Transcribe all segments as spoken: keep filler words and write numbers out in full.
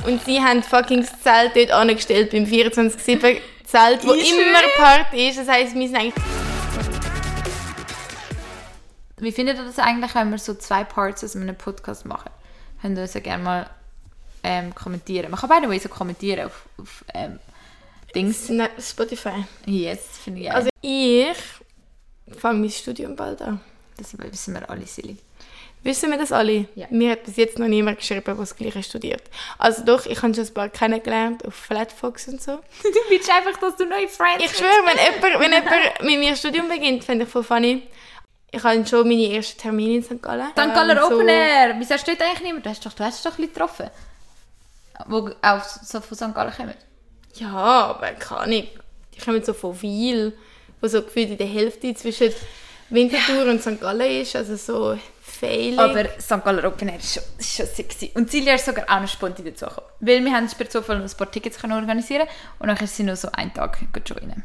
Und sie haben fucking das Zelt dort angestellt beim vierundzwanzig sieben Zelt, wo immer Party ist. Das heisst, wir sind eigentlich... Wie findet ihr das eigentlich, wenn wir so zwei Parts aus einem Podcast machen? Könnt ihr das ja gerne mal ähm, kommentieren. Man kann by the way so kommentieren auf, auf ähm, Dings. Spotify. Yes, finde ich auch. Also ich fange mein Studium bald an. Das wissen wir alle, Silly. Wissen wir das alle? Ja. Mir hat bis jetzt noch niemand geschrieben, der das Gleiche studiert. Also doch, ich habe schon ein paar kennengelernt auf Flatfox und so. Du willst einfach, dass du neue Friends Ich schwöre, wenn jemand, wenn jemand mit mir Studium beginnt, finde ich voll funny. Ich habe schon meine ersten Termine in Sankt Gallen. Sankt Galler ähm, so Open Air! Wieso hast du dort eigentlich niemand? Du hast doch, du hast doch Leute getroffen, die auch so von Sankt Gallen kommen. Ja, aber keine Ahnung. Die kommen so von Wil, wo so gefühlt in der Hälfte zwischen Winterthur und Sankt Gallen ist. Also so failig. Aber Sankt Galler Open Air ist schon, ist schon sexy. Und Silja ist sogar auch noch spontan dazugekommen. Weil wir haben per Zufall noch ein paar Tickets organisieren und dann ist sie nur so einen Tag joinen.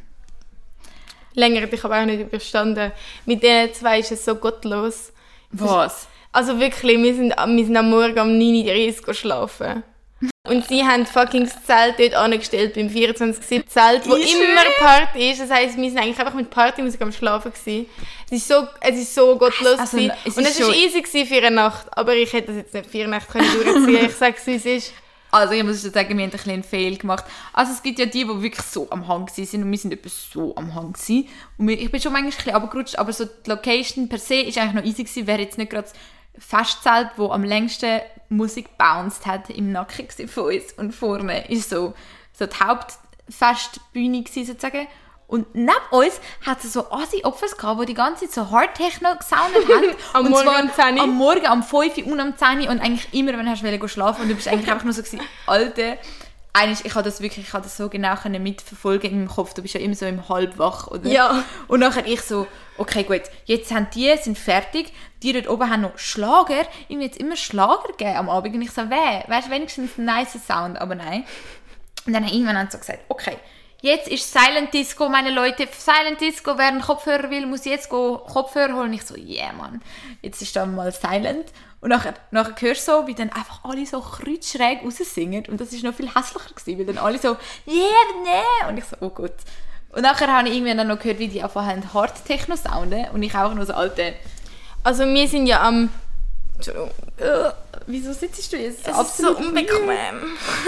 Länger hätte ich aber auch nicht überstanden. Mit den zwei ist es so gottlos. Was? Also wirklich, wir sind, wir sind am Morgen um neun Uhr dreißig geschlafen. Und sie haben fucking das Zelt dort angestellt beim vierundzwanzig sieben Zelt, wo Ich immer schwöre. Party ist. Das heisst, wir sind eigentlich einfach mit Partymusik am Schlafen gewesen. Es ist so, es ist so gottlos Also, gewesen. es Und ist es war schon- easy gewesen für eine Nacht. Aber ich hätte das jetzt nicht vier Nächte können durchziehen. Ich sage es, wie es ist. Also ich muss schon sagen, wir haben ein bisschen einen Fail gemacht. Also es gibt ja die, die wirklich so am Hang waren und wir sind etwa so am Hang gewesen. Und wir, ich bin schon manchmal ein bisschen runtergerutscht, aber so die Location per se ist eigentlich noch easy gewesen. Wäre jetzt nicht gerade das Festzelt, das am längsten Musik bounced hat, im Nacken gewesen von uns. Und vorne ist so, so die Hauptfestbühne gewesen, sozusagen. Und neben uns hat es so Assi-Opfers gehabt, die die ganze Zeit so Hard-Techno gesoundet haben. Am und Morgen zwar um zehn Uhr. am Morgen, am fünf Uhr und am zehn Uhr. Und eigentlich immer, wenn du willst schlafen und du bist eigentlich einfach nur so gewesen, Alter, eigentlich, ich habe das wirklich, ich habe das so genau können mitverfolgen in meinem Kopf. Du bist ja immer so im Halbwach, oder? Ja. Und nachher ich so, okay, gut, jetzt haben die, sind fertig, die dort oben haben noch Schlager, irgendwie jetzt immer Schlager gegeben am Abend. Und ich so, weh, weißt du, wenigstens ein nice Sound, aber nein. Und dann irgendwann haben sie so gesagt, okay, jetzt ist Silent Disco, meine Leute. Silent Disco, wer einen Kopfhörer will, muss jetzt go Kopfhörer holen. Und ich so, yeah, Mann. Jetzt ist dann mal Silent. Und nachher, nachher hörst du so, wie dann einfach alle so kreuzschräg raussingen. Und das war noch viel hässlicher gewesen, weil dann alle so, yeah, nee. Und ich so, oh Gott. Und nachher habe ich irgendwann dann noch gehört, wie die einfach Hard-Techno sounden. Und ich auch noch so, alte. Also wir sind ja am... Entschuldigung. Wieso sitzt du jetzt? Es ist so unbequem.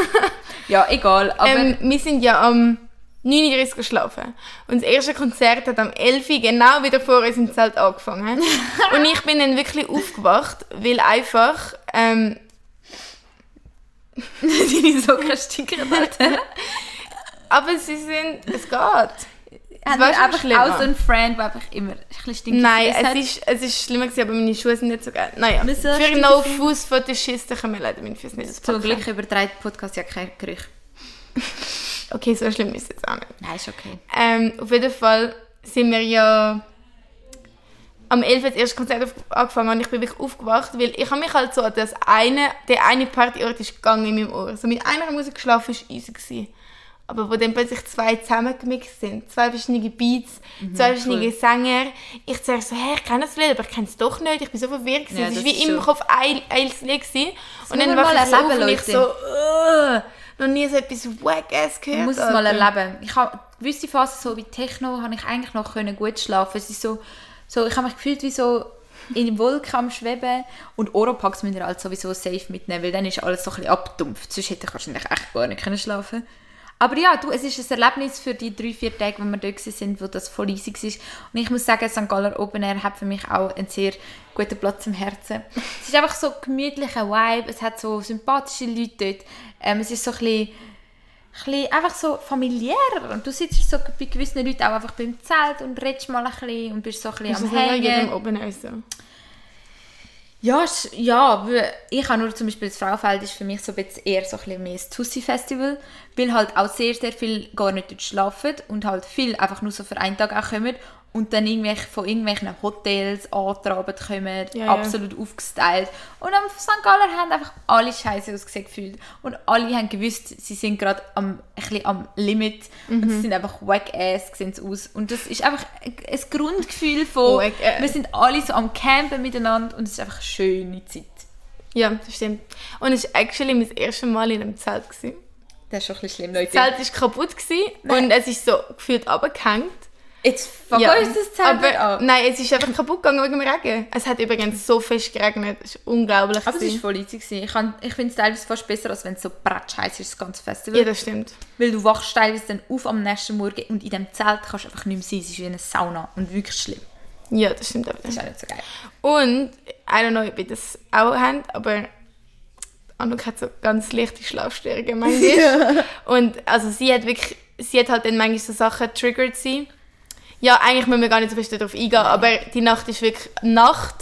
Ja, egal. Aber Ähm, wir sind ja am neun Uhr dreißig geschlafen. Und das erste Konzert hat am elf Uhr genau wieder vor uns im Zelt angefangen. Und ich bin dann wirklich aufgewacht, weil einfach... Ähm, deine Socken stinken, Alter. aber sie sind... Es geht. Haben war wir schon einfach schlimmer. auch so einen Friend, der einfach immer ein bisschen stinkig Nein, hat? es ist, es ist schlimmer gewesen, aber meine Schuhe sind nicht so geil. Naja, Wir sind für stinkig. no Fußfetischisten können wir leider meine Füße nicht Zum auspacken. Glück übertreibt Podcast ja kein Gerücht. Okay, so schlimm ist es jetzt auch nicht. Nein, ist okay. Ähm, auf jeden Fall sind wir ja am elf Uhr das erste Konzert auf, angefangen und ich bin wirklich aufgewacht, weil ich habe mich halt so an das eine, der eine Partyort ist gegangen in meinem Ohr. So mit einer Musik geschlafen war easy gewesen. Aber wo dann plötzlich zwei zusammengemixt sind, zwei verschiedene Beats, Mhm, zwei verschiedene Sänger, ich sage so, hey, ich kenne das Lied, aber ich kenne es doch nicht, ich bin so verwirrt gewesen. Ja, es das war wie ist immer schon- auf ein, ein Lied gewesen. Und muss dann man wache mal ich so auf erleben, und ich Leute. so, uh, noch nie so etwas Wack-ass gehört. Man muss es mal Alter. erleben. Ich habe gewisse Phasen, so wie Techno, habe ich eigentlich noch können gut schlafen. Es ist so, so, ich habe mich gefühlt wie so in den Wolken am Schweben. Und Oropax müsst ihr halt sowieso safe mitnehmen, weil dann ist alles so ein bisschen abgedumpft. Sonst hätte ich wahrscheinlich echt gar nicht können schlafen. Aber ja, du, es ist ein Erlebnis für die drei, vier Tage, wo wir dort waren, wo das voll easy war. Und ich muss sagen, Sankt Galler Open Air hat für mich auch einen sehr guten Platz im Herzen. Es ist einfach so ein gemütlicher Vibe, es hat so sympathische Leute dort. Ähm, es ist so ein bisschen, ein bisschen einfach so familiär. Und du sitzt so bei gewissen Leuten auch einfach beim Zelt und redest mal ein bisschen und bist so ein bisschen Ist am das nicht bei jedem Hängen. Open Air so? Ja, sch- ja, weil ich habe nur zum Beispiel das Fraufeld ist für mich so ein bisschen eher so ein bisschen mehr das Tussi-Festival, weil halt auch sehr, sehr viel gar nicht dort schlafen und halt viel einfach nur so für einen Tag auch kommen und dann irgendwelche, von irgendwelchen Hotels angetraben kommen, Ja, ja. absolut aufgestylt. Und am Sankt Galler haben einfach alle scheiße ausgesehen gefühlt. Und alle haben gewusst, sie sind gerade am, ein bisschen am Limit und sie sind einfach wack-ass sehen sie aus. Und das ist einfach ein ein Grundgefühl von, Wack-ass. wir sind alle so am Campen miteinander und es ist einfach eine schöne Zeit. Ja, das stimmt. Und es war actually mein erstes Mal in einem Zelt. Gewesen. Das ist schon ein bisschen schlimm, Leute. Das Zelt war kaputt gewesen und es ist so gefühlt runtergehängt. Jetzt fang Ja, uns das Zelt aber, an. nein, es ist einfach kaputt gegangen wegen dem Regen. Es hat übrigens so fest geregnet. Das ist unglaublich. Aber es gewesen. war voll easy. gewesen. Ich, kann- ich finde es teilweise fast besser, als wenn es so bratschheiß ist, das ganze Festival. Ja, das stimmt. Weil du wachst teilweise dann auf am nächsten Morgen und in diesem Zelt kannst du einfach nicht mehr sein. Es ist wie eine Sauna und wirklich schlimm. Ja, das stimmt. Aber Das ist auch nicht so geil. Und, I don't know, ob ihr das auch habt, aber Anouk hat so ganz leichte Schlafstörungen manchmal. Ja. Und also sie hat wirklich, sie hat halt dann manchmal so Sachen getriggert sie. Ja, eigentlich müssen wir gar nicht so fest darauf eingehen, Nein. aber die Nacht ist wirklich Nacht.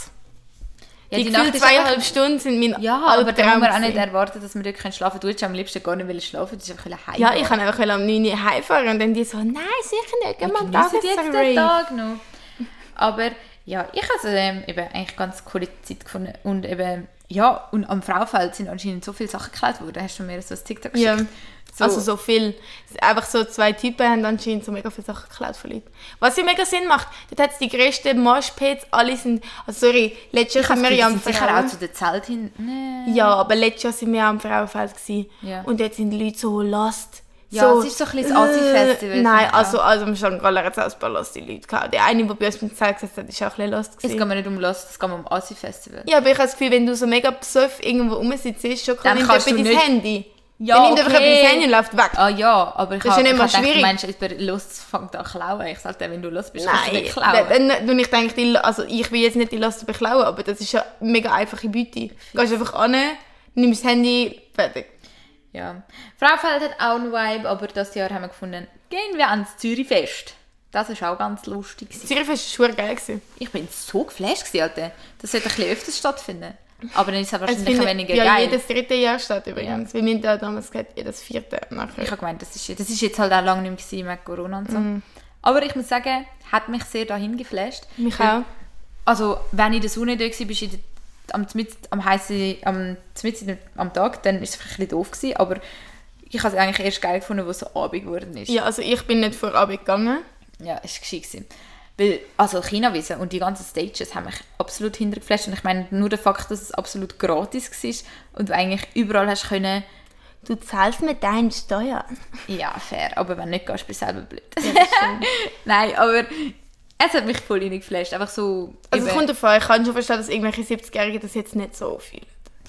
Ja, die die Nacht Nacht ist zweieinhalb einfach- Stunden sind mein Ja, aber da muss man auch nicht gewesen. erwarten, dass wir dort schlafen können. Du hättest am liebsten gar nicht schlafen, das ist einfach ein bisschen heim. Ja, ich kann einfach am neun Uhr heimfahren und dann die so, nein, sicher nicht, gehen wir am Tag jetzt den Tag noch. Aber ja, ich habe ähm, eben eigentlich ganz coole Zeit gefunden. Und eben, ja, und am Fraufeld sind anscheinend so viele Sachen geklärt worden. Hast du mir so ein TikTok geschickt? Ja. So. Also so viel. Einfach so zwei Typen haben anscheinend so mega viele Sachen geklaut von Leuten. Was ja mega Sinn macht. Dort hat es die grössten Moshpits, alle sind... Also sorry, letztes Jahr Ich habe sind wir ja am sicher auch Frauen... zu der Zelt hin. Nee. Ja, aber letztes Jahr sind wir am Frauenfeld gewesen. Ja. Und dort sind die Leute so lost. Ja, so, es ist so ein bisschen das Asi-Festival, Äh, nein, finde ich also, also am Sankt Galler hat es auch ein paar lost die Leute gehabt. Der eine, der bei uns beim Zelt gesessen hat, ist auch ein bisschen lost Es gewesen. geht mir nicht um Lust, es geht mir um Asi-Festival. Ja, aber ich habe das Gefühl, wenn du so mega besoffen irgendwo rumsitzt, ist schon Dann nimmt kannst jemand du dein nicht- Handy. Ja, Dann nimmt einfach okay. jemand dein Handy und läuft weg. Ah ja, aber ich Das ist habe ja nicht mal ich habe gedacht, schwierig. Mensch, über Lust fängt an zu klauen. Ich sage, wenn du Lust bist, kannst du Nein, nicht klauen. dann, dann, dann ich denke, die, also ich will jetzt nicht die Last beklauen, aber das ist ja eine mega einfache Beute. Du gehst einfach an, nimmst das Handy, fertig. Ja. Fraufeld hat auch einen Vibe, aber dieses Jahr haben wir gefunden, gehen wir ans Zürichfest. Das war auch ganz lustig. Das Zürichfest war verdammt geil. gewesen. Ich bin so geflasht gewesen, Alter. Das sollte ein bisschen öfters stattfinden. Aber dann ist es Es wahrscheinlich findet weniger ja geil. jedes dritte Jahr statt übrigens. Weil wir haben da damals gesagt, jedes vierte nachher. Ich habe gemeint, das ist, das ist jetzt halt auch lange nicht mehr wegen Corona und so. Mhm. Aber ich muss sagen, hat mich sehr dahin geflasht. Mich auch. Also, wenn in der Sonne da war, bist du in der- am, Zmitt- am, heissen, am, Zmitt- am Tag, dann war es ein bisschen doof gewesen, aber ich habe es eigentlich erst geil gefunden, wo es so Abend geworden ist. Ja, also ich bin nicht vor Abend gegangen. Ja, es war gescheit gewesen. Weil, also China-Wiese und die ganzen Stages haben mich absolut hintergeflasht. Und ich meine, nur der Fakt, dass es absolut gratis war und du eigentlich überall hast können... Du zahlst mit deinen Steuern. Ja, fair, aber wenn du nicht gehst, bist du selber blöd. Ja, das stimmt. Nein, aber es hat mich voll reingeflasht. Einfach so... Also es eben- kommt davon, ich kann schon verstehen, dass irgendwelche siebzigjährige das jetzt nicht so fühlen.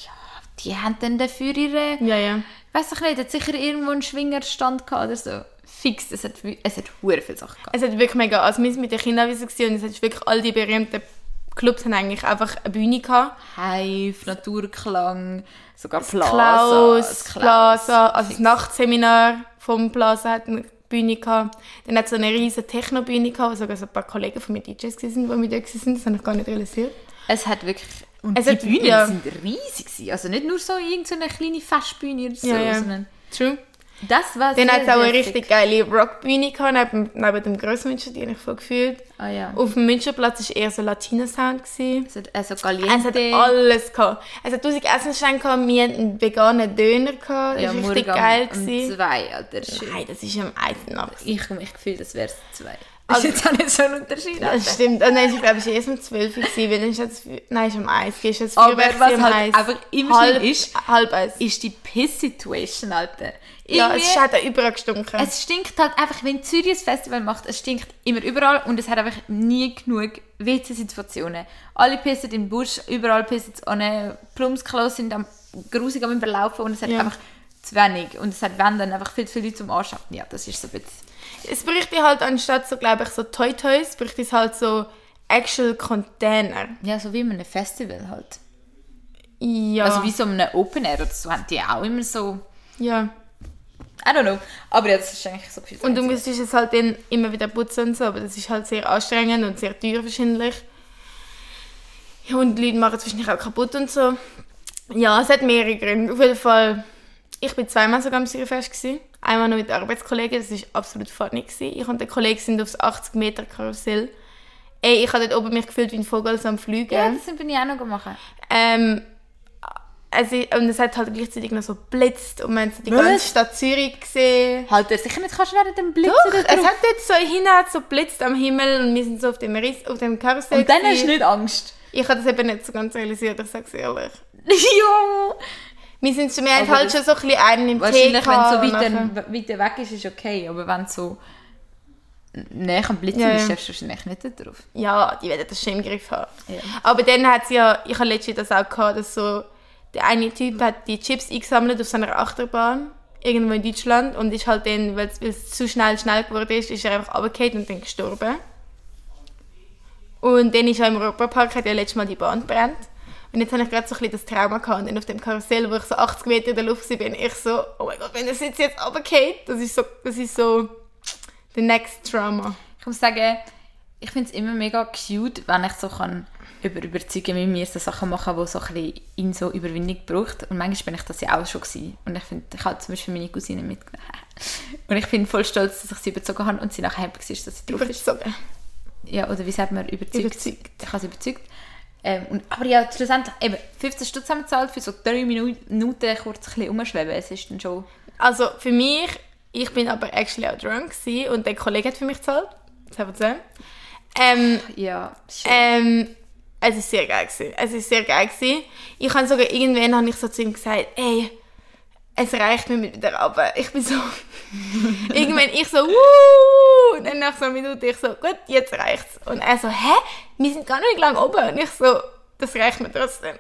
die haben dann dafür ihre... Ja, ja. Weiss ich nicht, hat sicher irgendwo einen Schwingerstand gehabt oder so. Fix, es hat, es hat hure viele Sachen gehabt. Es hat wirklich mega, also wir waren mit der Kinderwiese und es hat wirklich all die berühmten Clubs haben eigentlich einfach eine Bühne gehabt. Hive, Naturklang, sogar Das Plaza. Klaus, das Klaus. Plaza, also das Nachtseminar vom Plaza hat eine Bühne gehabt. Dann hat es so eine riesige Techno-Bühne gehabt, wo sogar so ein paar Kollegen von mir D Js waren, die mit dort waren. Das habe ich gar nicht realisiert. Es hat wirklich... Und Es die hat- Bühnen ja. sind riesig gewesen. Also nicht nur so irgendeine kleine Festbühne oder so, Ja, ja. sondern... True. Das war Dann sehr, hat es auch eine sehr richtig sick. geile Rockbühne gehabt, neben, neben dem Grossmünster, die habe ich voll gefühlt. Ah ja. Auf dem Münsterplatz war eher so Latino-Sound. gewesen. Es hat also Es hat Caliente. alles gehabt. Es hat tausend Essensstände gehabt, wir hatten einen veganen Döner gehabt. Das Ja, war richtig morgen geil. um gewesen. zwei, Alter. Schön. Nein, das ist am eins Nacht. Ich habe mich gefühlt, das wäre es zwei. Das Also- ist jetzt auch nicht so ein Unterschied. Ja, das stimmt. Oh, nein, ich glaube, es war erst um zwölf Uhr, weil dann ist jetzt, nein, es ist um eins. Es ist Aber Feuerwerk was um halt eins. einfach immer halb, schlimm ist, halb eins. ist die Piss-Situation, Alter. Ja, Irgendwie- es hat auch überall gestunken. Es stinkt halt einfach, wenn Zürich ein Festival macht, es stinkt immer überall und es hat einfach nie genug W C-Situationen. Alle pissen im Busch, überall pissen es an, Plumpsklos sind am, grusig am Überlaufen und es hat Ja. einfach zu wenig. Und es hat, wenn, dann einfach viel zu viele Leute zum Anschaffen. Ja, das ist so ein bisschen... Es bräuchte halt anstatt so, glaube ich, so Toy Toys, bräuchte es halt so actual Container. Ja, so wie in einem Festival halt. Ja. Also wie so einem Open Air oder so, haben die auch immer so... ja. I don't know. Aber ja, das ist eigentlich so viel. Und du müsstest es halt dann immer wieder putzen und so, aber das ist halt sehr anstrengend und sehr teuer wahrscheinlich. Ja, und die Leute machen es wahrscheinlich auch kaputt und so. Ja, es hat mehrere Gründe. Auf jeden Fall, ich war zweimal sogar am Zürichfest gewesen. Einmal noch mit Arbeitskollegen, das war absolut funny gewesen. Ich und der Kollege sind aufs achtzig Meter Karussell. Ey, ich habe dort oben mich gefühlt wie ein Vogel so am Fliegen. Ja, das bin ich auch noch gemacht. Ähm, also, und es hat halt gleichzeitig noch so geblitzt und man hat so die Was? ganze Stadt Zürich gesehen. Halt, sicher nicht kannst du während dem Blitz Doch, oder es hat jetzt so hinten so blitzt am Himmel und wir sind so auf dem, Riss, auf dem Karussell. Und dann hast du gewesen. nicht Angst. Ich habe das eben nicht so ganz realisiert, ich sage es ehrlich. Ja! Wir sind wir haben halt schon so ein bisschen einen im Tee Wahrscheinlich, wenn es so gehabt weiter, weiter weg ist, ist okay. Aber wenn es so näher am Blitz Ja, ist, ja. darfst du wahrscheinlich nicht da drauf. Ja, die werden das schon im Griff haben. Ja. Aber dann hat es ja, ich habe letztens das auch gehabt, dass so, der eine Typ hat die Chips eingesammelt auf seiner Achterbahn, irgendwo in Deutschland, und ist halt dann, weil es zu schnell schnell geworden ist, ist er einfach runtergefallen und dann gestorben. Und dann ist er im Europapark, hat ja letztes Mal die Bahn gebrannt. Und jetzt habe ich gerade so ein bisschen das Trauma gehabt. Und dann auf dem Karussell, wo ich so achtzig Meter in der Luft war, bin ich so, oh mein Gott, wenn das jetzt jetzt runterfällt, das ist so, das ist so the next Trauma. Ich muss sagen, ich finde es immer mega cute, wenn ich so kann über überzeugen mit mir so Sachen machen, die so ein bisschen in so Überwindung braucht. Und manchmal bin ich das ja auch schon gewesen. Und ich finde, ich habe zum Beispiel meine Cousine mitgenommen. Und ich bin voll stolz, dass ich sie überzogen habe und sie nachher happy war, dass sie drauf ist. Überzogen. Ja, oder wie sagt man, überzeugt? Überzeugt. Ich habe sie überzeugt. Ähm, und, aber ja, schlussendlich eben fünfzehn Stutz haben wir gezahlt für so drei Minuten kurz ein bisschen umschweben. Es ist dann schon... Also für mich, ich bin aber actually auch drunk gewesen und der Kollege hat für mich gezahlt. Das haben wir zusammen. Ähm, Ja, schön. ähm, es ist sehr geil gewesen. Es ist sehr geil gewesen. Ich habe sogar irgendwann habe ich so zu ihm gesagt, ey, es reicht mir mit wieder runter. Ich bin so... irgendwann ich so, wuh! Und dann nach so einer Minute ich so, gut, jetzt reicht's. Und er so, hä? Wir sind gar nicht lang oben. Und ich so, das reicht mir trotzdem.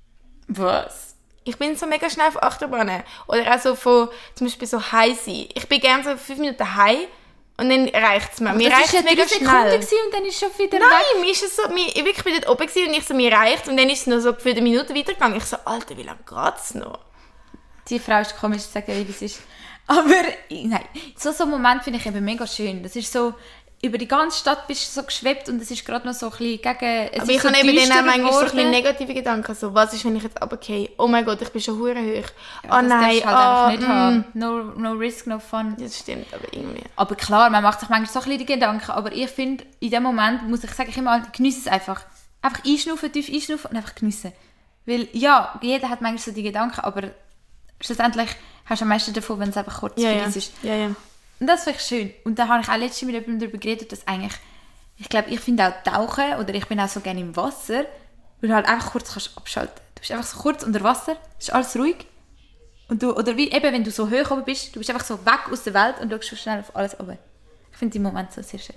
Was? Ich bin so mega schnell auf Achterbahnen. Oder auch so von, zum Beispiel so high sein. Ich bin gerne so fünf Minuten high und dann reicht es mir. Mir reicht es mega schnell. Und dann ist schon wieder Nein, weg. mir ist es so, mir, ich wirklich bin dort oben gewesen und ich so, mir reicht. Und dann ist es noch so für eine Minute weitergegangen. Ich so, Alter, wie lange geht's noch? Die Frau ist komisch, zu sagen, wie es ist. Aber nein, so so einen Moment finde ich eben mega schön. Das ist so, über die ganze Stadt bist du so geschwebt und es ist gerade noch so ein bisschen gegen... Es Aber ist ich so habe eben dann auch manchmal so ein geworden. bisschen negative Gedanken. So, was ist, wenn ich jetzt runtergehe? Oh mein Gott, ich bin schon hure hoch. Ja, oh das nein, darfst du halt oh, einfach nicht mm. haben. No, no risk, no fun. Das stimmt, aber irgendwie. Aber klar, man macht sich manchmal so ein bisschen die Gedanken, aber ich finde, in dem Moment muss ich sagen, ich immer, geniesse es einfach. Einfach einschnaufen, tief einschnaufen und einfach geniessen. Weil, ja, jeder hat manchmal so die Gedanken, aber schlussendlich hast du am meisten davon, wenn es einfach kurz Ja, ja. ist. ja, ja. Und das finde ich schön. Und da habe ich auch letztens mit jemandem darüber geredet, dass eigentlich, ich glaube, ich finde auch Tauchen, oder ich bin auch so gerne im Wasser, weil du halt einfach kurz kannst abschalten. Du bist einfach so kurz unter Wasser, es ist alles ruhig. Und du, oder wie eben, wenn du so hoch oben bist, du bist einfach so weg aus der Welt und schaust schon schnell auf alles oben. Ich finde die Momente so sehr schön.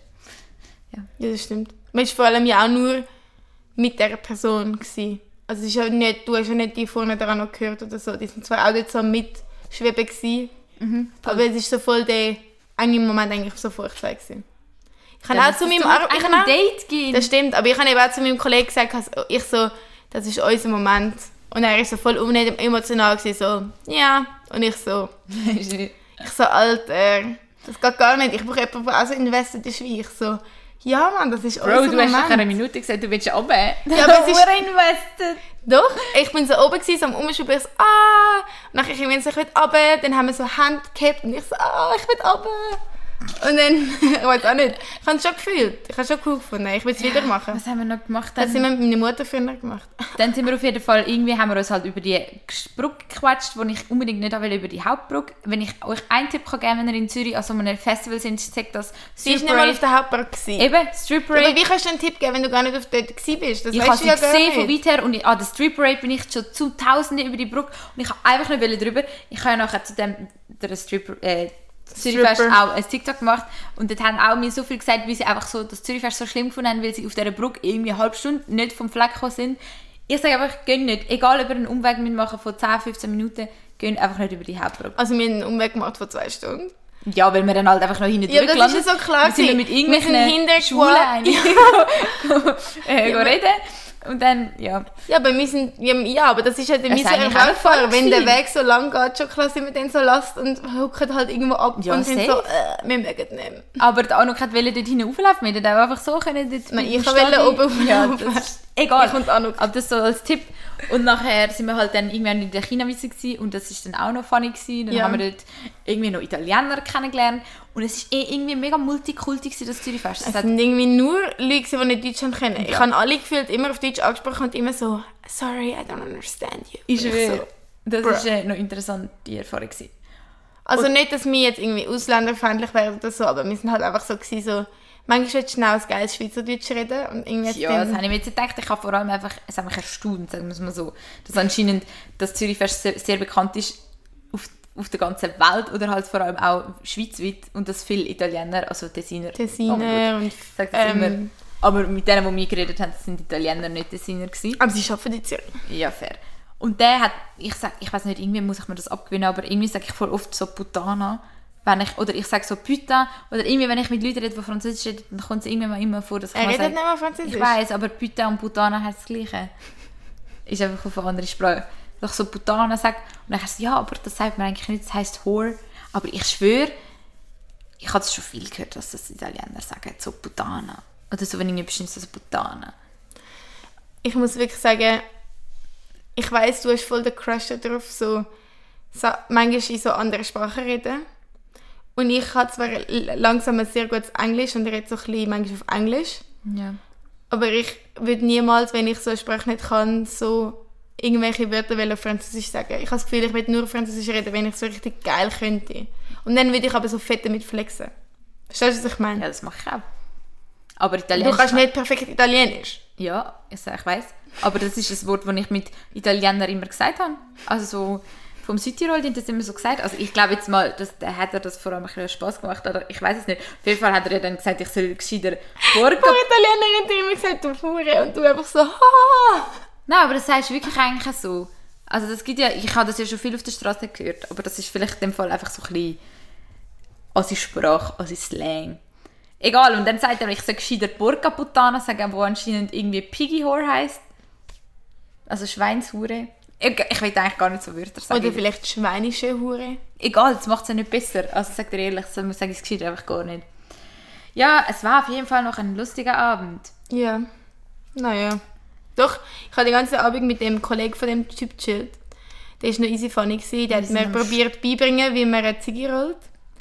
Ja, das stimmt. Man war vor allem ja auch nur mit dieser Person gewesen. Also es ist ja nicht, du hast ja nicht die vorne daran noch gehört oder so. Die sind zwar auch nicht so mitschweben gewesen, Mhm, aber es ist so voll der eine Moment eigentlich so furchtbar gewesen. Ich kann Dann auch zu müsstest meinem du Ar- mit ich einem kann auch, Date gehen. Das stimmt, aber ich habe eben auch zu meinem Kollegen gesagt, dass ich so, das ist unser Moment. Und er war so voll unnötig emotional gewesen, so, ja. Und ich so, ich so, Alter, das geht gar nicht. Ich brauche jemanden, der auch so invested ist wie ich. So, ja Mann, das ist Bro, unser du hast nach einer Moment. Minute gesagt, du willst runter. Ja, aber es ist- invested. Doch, ich bin so oben gewesen, so am Umschwimmen, ich so, ah. Und dann ich irgendwann so, ich will runter. Dann haben wir so Hand gehabt und ich so, ah, ich will runter. Und dann, ich weiß auch nicht, ich habe es schon gefühlt. Ich habe es schon cool gefunden. Ich will es wieder machen. Was haben wir noch gemacht? Das Dann, haben wir mit meiner Mutter früher gemacht. dann sind wir auf jeden Fall, irgendwie haben wir uns halt über die Brücke gequatscht, wo ich unbedingt nicht will, über die Hauptbrücke. Wenn ich euch einen Tipp kann geben, wenn ihr in Zürich an so einem Festival sind, sagt das Sie war nicht mal auf der Hauptbrücke. gewesen. Eben, Strip Aber Parade. wie kannst du einen Tipp geben, wenn du gar nicht auf dort gewesen bist? Das Ich weißt habe du sie ja gar gesehen von nicht. weit her und ich, an der Strip Parade bin ich schon zu Tausenden über die Brücke und ich habe einfach nicht wollen drüber. Ich habe ja nachher zu dem der Strip äh, Zürichfest Stripper. auch ein TikTok gemacht und dort haben auch mir so viel gesagt, wie sie einfach so das Zürichfest so schlimm gefunden haben, weil sie auf dieser Brücke irgendwie eine halbe Stunde nicht vom Fleck gekommen sind. Ich sage einfach, gehen nicht. Egal, ob ihr einen Umweg mitmachen von zehn, fünfzehn Minuten, gehen einfach nicht über die Hauptbrücke. Also wir haben einen Umweg gemacht von zwei Stunden. Ja, weil wir dann halt einfach noch hinten Ja, das durchgelandet ist ja so klar sind. Wir sind mit gewesen. Wir sind irgendwelchen hinter Schwulen Qua- eigentlich äh, Ja, go reden. Und dann, ja. Ja, aber wir sind, ja, ja aber das ist halt Es wie ist so eigentlich ein auch voll Radfahrer. Wenn der gewesen. Weg so lang geht, schon klar sind wir dann so last und hucken halt irgendwo ab Ja, und sind safe. so, äh, wir mögen nicht. Aber der Anuk wollte dort hinten auflaufen. Wir hätten auch einfach so können dort Nein, mit dem ich wollte Stadi- oben Ja, auflaufen. das ist egal. Ich und Anuk. Aber das so als Tipp. Und nachher sind wir halt dann irgendwann in der China-Wiese gewesen und das ist dann auch noch funny gewesen. Dann Ja. haben wir dort irgendwie noch Italiener kennengelernt. Und es ist eh irgendwie mega multikulti gewesen, das Zürichfest. Es Es hat sind irgendwie nur Leute, die nicht Deutsch haben können. Ich Ja. habe alle gefühlt immer auf Deutsch angesprochen und immer so, sorry, I don't understand you. ist Und ich so, so, das bruh. ist äh, noch interessante Erfahrung gewesen. Also nicht, dass wir jetzt irgendwie ausländerfeindlich wären oder so, aber wir sind halt einfach so gewesen, so, manchmal willst du schnell ein geiles Schweizerdeutsch reden und irgendwie Ja, das habe ich mir jetzt gedacht. Ich habe vor allem einfach, es hat mich erstaunt, sagen wir es mal so, dass anscheinend das Zürichfest sehr, sehr bekannt ist auf, auf der ganzen Welt oder halt vor allem auch schweizweit und dass viele Italiener, also Tessiner, Tessiner oh und ich sage das ähm, immer, aber mit denen, die wir geredet haben, sind Italiener, nicht Tessiner gewesen. aber sie arbeiten in Zürich. Ja, fair. Und der hat, ich sag, ich weiß nicht, irgendwie muss ich mir das abgewinnen, aber irgendwie sage ich voll oft so Putana, wenn ich, oder ich sage so Putain, oder irgendwie, wenn ich mit Leuten rede, die Französisch reden, dann kommt es irgendwie mal immer vor, dass ich Er mal redet sage, nicht mehr Französisch. ich weiss, aber Putain und Putana heißt das Gleiche. Ist einfach auf eine andere Sprache. Dass ich so Putana sage, und dann heißt es, ja, aber das sagt man eigentlich nicht, das heisst Whore. Aber ich schwöre, ich habe es schon viel gehört, dass das Italiener sagen, so Putana. Oder so, wenn irgendwie bestimmt so Putana. Ich muss wirklich sagen, ich weiss, du hast voll den Crush darauf, so, so manchmal in so andere Sprachen reden. Und ich habe zwar l- langsam ein sehr gutes Englisch und rede so ein bisschen manchmal auf Englisch. Ja. Aber ich würde niemals, wenn ich so eine Sprache nicht kann, so irgendwelche Wörter auf Französisch sagen. Ich habe das Gefühl, ich würde nur Französisch reden, wenn ich so richtig geil könnte. Und dann würde ich aber so fett damit flexen. Verstehst du, was ich meine? Ja, das mache ich auch. Aber Italienisch... Du kannst nicht perfekt Italienisch. Ja, ich, sag, ich weiss. Aber das ist ein Wort, das ich mit Italienern immer gesagt habe. Also so vom Südtirol, die haben das immer so gesagt. Also ich glaube jetzt mal, dass, der hat er das vor allem ein bisschen Spass gemacht, oder ich weiß es nicht. Auf jeden Fall hat er ja dann gesagt, ich soll gescheiter Porca... Vor Italiener haben immer gesagt, du Hure, und du einfach so, haha. Nein, aber das sagst du wirklich eigentlich so. Also das gibt ja, ich habe das ja schon viel auf der Straße gehört, aber das ist vielleicht in dem Fall einfach so ein bisschen als Sprache, als Slang. Egal, und dann sagt er, ich soll gescheiter Porca Putana sagen, wo anscheinend irgendwie Piggy Whore heisst. Also Schweinshure. Ich, ich will eigentlich gar nicht so Wörter sagen. Oder vielleicht schweinische Hure. Egal, das macht es ja nicht besser. Also sag dir ehrlich, so sage ich es gescheiter einfach gar nicht. Ja, es war auf jeden Fall noch ein lustiger Abend. Ja, naja. Doch, ich habe den ganzen Abend mit dem Kollegen von dem Typ gechillt. Der war noch easy funny gewesen. Der hat mir probiert beibringen, wie man eine Ziege rollt.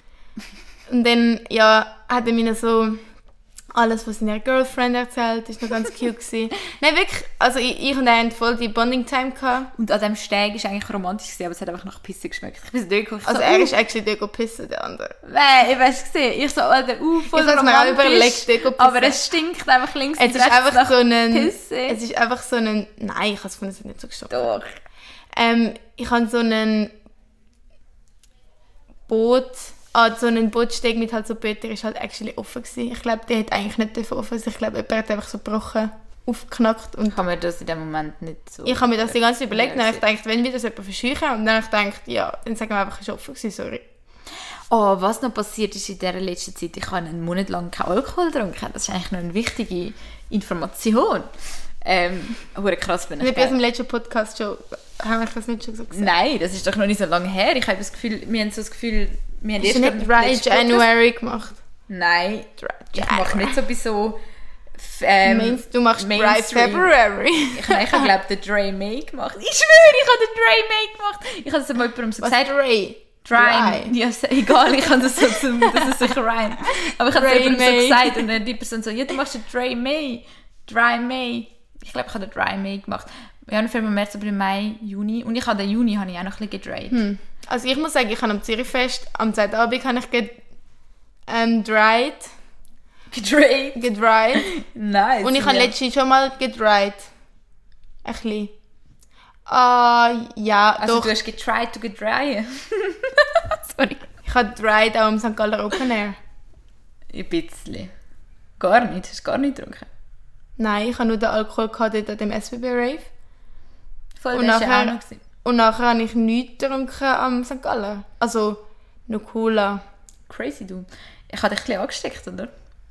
Und dann, ja, hat er mir noch so alles von seiner Girlfriend erzählt. Das war noch ganz cute gewesen. Nein, wirklich, also ich, ich und er hatten voll die Bonding-Time gehabt. Und an diesem Steg war eigentlich romantisch gewesen, aber es hat einfach nach Pisse geschmeckt. Ich bin so durchgekommen. Also so, er uh, ist actually dort gepissen, der andere. Nein, ich weiß es gesehen. Ich so, Alter, uh, voll Ich habe mir auch romantisch, überlegt, dort pissen. aber es stinkt einfach links Es und ist rechts einfach nach so ein... Pisse. Es ist einfach so ein... Nein, ich habe es gefunden, es hat nicht so gestoppt. Doch. Ähm, ich habe so einen Boot... Ah, so ein Bootsteg mit halt so Bötter ist halt actually offen gewesen. Ich glaube, der hat eigentlich nicht dürfen offen sein. Ich glaube, jemand hat einfach so gebrochen, aufgeknackt. Und Ich habe mir das in dem Moment nicht so... ich habe mir das die ganze Zeit überlegt und dann Ja, habe ich gedacht, wenn wir das jemand verscheuchen, und dann habe ich gedacht, ja, dann sagen wir einfach, es war offen gewesen, sorry. Oh, was noch passiert ist in dieser letzten Zeit, ich habe einen Monat lang keinen Alkohol getrunken. Das ist eigentlich noch eine wichtige Information. Ähm, aber krass bin ich. Nicht bei unserem letzten Podcast schon, haben wir das nicht schon so gesagt? Nein, das ist doch noch nicht so lange her. Ich habe das Gefühl, wir haben so das Gefühl, wir haben Hast du erst nicht gerade Dry letzten Podcast- January gemacht? Nein, Dry ich mache nicht so bei so... f- Ähm, Main, du machst Dry Mainstream. February. Ich, ich habe, glaube den Dre May gemacht. Ich schwöre, ich habe den Dre May gemacht. Ich habe es mal jemandem so Was, gesagt. Dry? Dry. Ja, ist egal, ich habe das so zum, dass es sich reimt. Aber ich habe es Dre jemandem so May. gesagt und dann die Person so, ja, du machst den Dre May. Dry May. Ich glaube, ich habe den Dry May gemacht. Ja, Februar, März, April, Mai, Juni. Und ich habe den Juni habe ich auch noch ein bisschen gedreht. Hm. Also ich muss sagen, ich habe am Zürichfest, am zweiten Abend habe ich gedreht. Ähm, dried. Gedreht? Gedried. Nice. Und ich habe ja. letztens schon mal gedried. Ein bisschen. Ah, ja, Also doch. du hast getried to gedryen. Sorry. Ich habe dried auch am Sankt Galler Open Air. Ein bisschen. Gar nicht? Hast du gar nicht getrunken? Nein, ich habe nur den Alkohol gehabt dort an dem S B B Rave. Voll, Und das war ja auch nachher- noch gewesen. Und nachher habe ich nichts getrunken am Sankt Galler. Also, noch Cola. Crazy, du. Ich habe dich ein bisschen angesteckt, oder?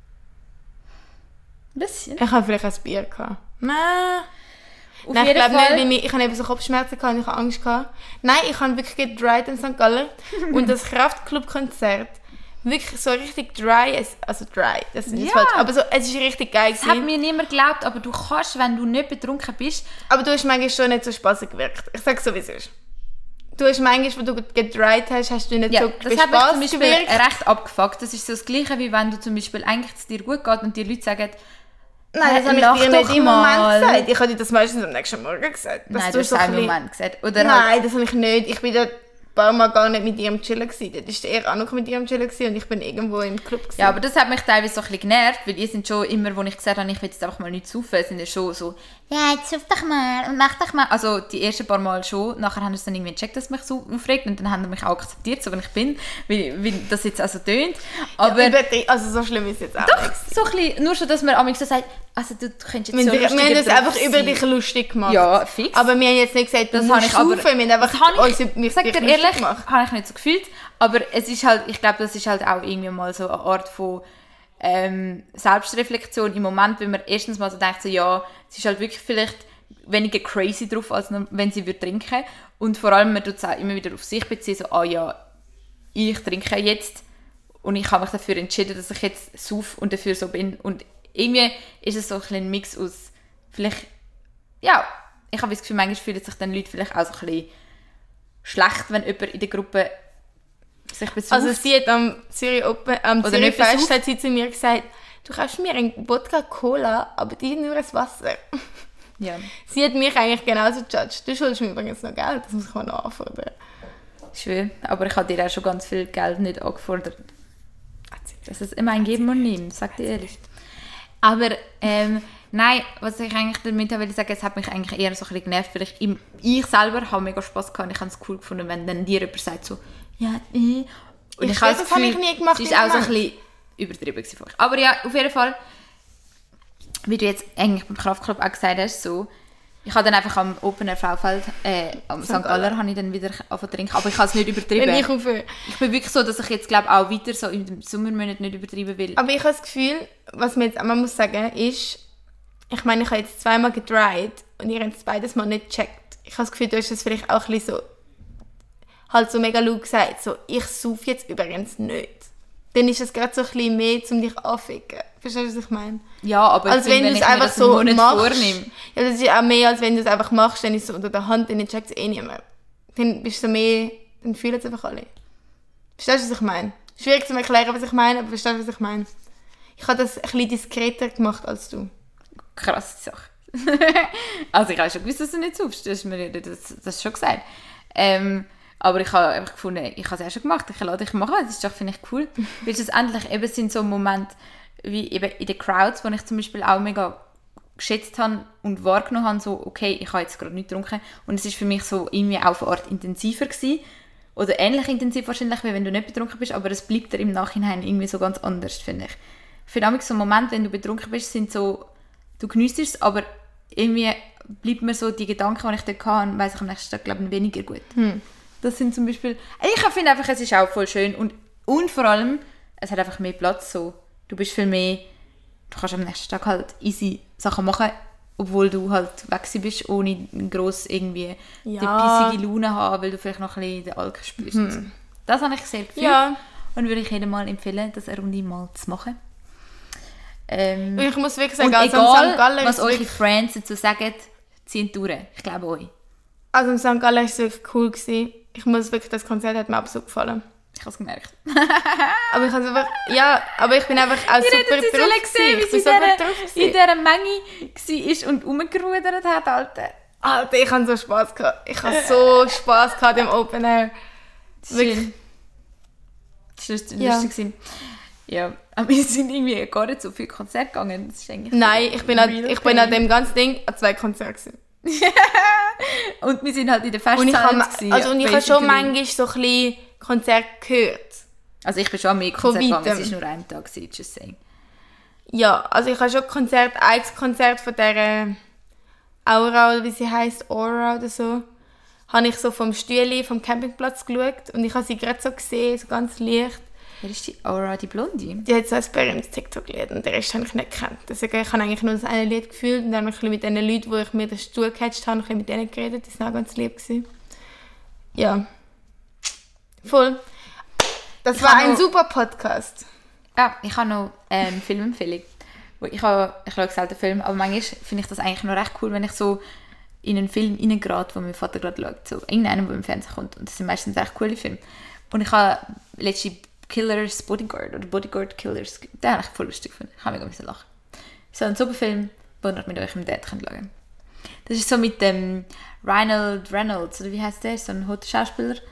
Ein bisschen. Ich habe vielleicht ein Bier gehabt. Nein. Auf Nein, ich jeden glaube Fall. nicht, weil ich, ich habe eben so Kopfschmerzen gehabt und ich habe Angst gehabt. Nein, ich habe wirklich gedried in Sankt Galler. Und das Kraftclub-Konzert, wirklich so richtig dry, es- also dry, das ist nicht Ja. falsch, aber so, es ist richtig geil Das hat gewesen. mir niemand geglaubt, aber du kannst, wenn du nicht betrunken bist, Aber du hast manchmal schon nicht so spaßig gewirkt. Ich sage so, wie es ist. Du hast manchmal, wo du gedried hast, hast du nicht ja, so das hat mich zum bespaßt Beispiel gewirkt. recht abgefuckt. Das ist so das Gleiche, wie wenn du zum Beispiel eigentlich es dir gut geht und die Leute sagen, Nein, das Hey, habe lach ich dir nicht doch im Moment mal. gesagt. Ich habe dir das meistens am nächsten Morgen gesagt. Dass nein, du du hast so es auch ein im bisschen- Moment gesagt. Oder halt, Nein, das habe ich nicht. Ich bin da paar Mal gar nicht mit ihr am Chillen gewesen. Dort war er auch noch mit ihr am Chillen gewesen und ich bin irgendwo im Club gewesen. Ja, aber das hat mich teilweise so ein bisschen genervt, weil ihr sind schon immer, wo ich gesagt habe, ich will jetzt einfach mal nicht saufen, sind ja schon so, ja, jetzt sauf doch mal und mach doch mal. Also die ersten paar Mal schon, nachher haben sie dann irgendwie gecheckt, dass mich so aufregt und dann haben sie mich auch akzeptiert, so wie ich bin, wie, wie das jetzt also tönt. Aber ja, also so schlimm ist es jetzt auch doch, nicht. so ein bisschen, nur schon, dass man manchmal so sagt, also du, du könntest jetzt wir, so wir haben das einfach sein. über dich lustig gemacht. Ja, fix. Aber wir haben jetzt nicht gesagt, du das musst ich aber, saufen, wir haben einfach uns über mich sag dir lustig ehrlich, gemacht. habe ich nicht so gefühlt, aber es ist halt, ich glaube, das ist halt auch irgendwie mal so eine Art von ähm, Selbstreflexion im Moment, wenn man erstens mal so denkt, so, ja, es ist halt wirklich vielleicht weniger crazy drauf, als wenn sie würde trinken. Und vor allem, man tut es auch immer wieder auf sich beziehen, so, ah ja, ich trinke jetzt und ich habe mich dafür entschieden, dass ich jetzt sauf und dafür so bin. Und irgendwie ist es so ein bisschen ein Mix aus, vielleicht, ja, ich habe das Gefühl, manchmal fühlen sich dann Leute vielleicht auch so ein bisschen schlecht, wenn jemand in der Gruppe sich besauft. Also sie hat am Zürich Open, am Oder Zürich nicht Fest hat sie zu mir gesagt, du kaufst mir einen Wodka Cola, aber die nur ein Wasser. Ja. Sie hat mich eigentlich genauso judged. Du schuldest mir übrigens noch Geld, das muss ich mal noch anfordern. Schön, aber ich habe dir auch schon ganz viel Geld nicht angefordert. Das ist immer ein Geben und Nehmen, sag dir ehrlich. Aber ähm, nein, was ich eigentlich damit will sagen, es hat mich eigentlich eher so ein bisschen genervt, weil ich, im, ich selber habe mega Spass gehabt und ich habe es cool gefunden, wenn dann dir jemand sagt so, ja, äh. Und ich, ich weiß, das habe ich nie gemacht. Es war auch so ein bisschen übertrieben für mich. Aber ja, auf jeden Fall, wie du jetzt eigentlich beim Kraftclub auch gesagt hast, so, ich habe dann einfach am Open Air V-Feld, äh, am Sankt Galler, habe ich dann wieder angefangen zu trinken, aber ich habe es nicht übertrieben. Wenn ich aufhöre. Ich bin wirklich so, dass ich jetzt glaube auch weiter so im Sommermonat nicht übertrieben will. Aber ich habe das Gefühl, was man jetzt einmal muss sagen, ist, ich meine, ich habe jetzt zweimal gedreht und ihr habt es beides mal nicht gecheckt. Ich habe das Gefühl, du hast es vielleicht auch ein bisschen so, halt so mega laut gesagt, so, ich sauf jetzt übrigens nicht. Dann ist es gerade so ein bisschen mehr, um dich anzuficken. Verstehst du, was ich meine? Ja, aber als wenn, wenn, wenn du es einfach so machst. Vornehme. Ja, das ist auch mehr, als wenn du es einfach machst, dann ist es so unter der Hand, dann checkt es eh niemand. Dann bist du so mehr, dann fühlen es einfach alle. Verstehst du, was ich meine? Schwierig zu erklären, was ich meine, aber verstehst du, was ich meine? Ich habe das ein bisschen diskreter gemacht als du. Krasse Sache. Also ich habe schon gewusst, dass du nicht saufst. Das hast mir das, das schon gesagt. Ähm, aber ich habe einfach gefunden, ich habe es auch schon gemacht. Ich lade dich machen. Das ist doch, finde ich, cool. Weil es endlich eben sind so Momente wie eben in den Crowds, wo ich zum Beispiel auch mega geschätzt habe und wahrgenommen habe, so, okay, ich habe jetzt gerade nicht getrunken. Und es ist für mich so irgendwie auf eine Art intensiver gewesen. Oder ähnlich intensiv wahrscheinlich, wie wenn du nicht betrunken bist, aber es bleibt dir im Nachhinein irgendwie so ganz anders, finde ich. Für mich so Momente, wenn du betrunken bist, sind so, du geniesst es, aber irgendwie bleibt mir so die Gedanken, die ich dort hatte, weiss ich am nächsten Tag, glaube ich, weniger gut. Hm. Das sind zum Beispiel, ich finde einfach, es ist auch voll schön und, und vor allem, es hat einfach mehr Platz so. Du bist viel mehr, du kannst am nächsten Tag halt easy Sachen machen, obwohl du halt weg bist, ohne gross irgendwie ja. die pissige Laune haben, weil du vielleicht noch ein bisschen den Alk spürst. Hm. Das habe ich sehr gefühlt ja. und würde ich jedem mal empfehlen, das eine Runde mal zu machen. Ähm, ich muss wirklich sagen, und also egal, Sankt Galler was eure wirklich... Friends dazu sagen, zieht durch. Ich glaube euch. Also im Sankt Galler war es wirklich cool gewesen. Ich muss wirklich, das Konzert hat mir absolut gefallen. Ich habe es gemerkt. aber ich einfach, ja, aber ich bin einfach auch Ihr super drauf so gesehen, wie sie in dieser, in dieser Menge war und rumgerudert hat, Alter. Alter, ich hatte so Spass gehabt. Ich hatte so Spass gehabt im Open Air. Wirklich. Das war lustig. Ja. lustig. Ja, aber wir sind irgendwie gar nicht so viele Konzerte gegangen. Das ist eigentlich Nein, ich bin, an, ich bin an dem ganzen Ding an zwei Konzerten. Und wir sind halt in der Festzeit. Also und ich habe schon manchmal so ein bisschen Konzerte gehört. Also ich bin schon mehr Konzert gegangen, es war nur ein Tag, just saying. Ja, also ich habe schon Konzert, ein Konzert von dieser Aura, oder wie sie heisst, Aura oder so, habe ich so vom Stühle, vom Campingplatz geschaut und ich habe sie gerade so gesehen, so ganz leicht. Wer ist die Aura, die Blondie? Die hat so ein berühmtes TikTok-Lied und den Rest habe ich nicht gekannt. Deswegen ich habe eigentlich nur das eine Lied gefühlt und dann habe ich mit den Leuten, die ich mir den Stuhl gecatcht habe, ein mit denen geredet. Die waren auch ganz lieb gewesen. Ja. Voll. Das ich war ein noch, super Podcast. Ja, ich habe noch eine ähm, Filmempfehlung. Ich, habe, ich schaue selten Filme, aber manchmal finde ich das eigentlich noch recht cool, wenn ich so in einen Film reingerate, wo mein Vater gerade schaut. So irgendeinen, der im Fernsehen kommt. Und das sind meistens echt coole Filme. Und ich habe letztens Killers Bodyguard oder Bodyguard Killers, den habe ich voll lustig gefunden. Ich habe mega müssen lachen. So ein super Film, den ihr mit euch im Date könnt schauen. Das ist so mit dem Ryan Reynolds, oder wie heißt der? So ein hoher Schauspieler.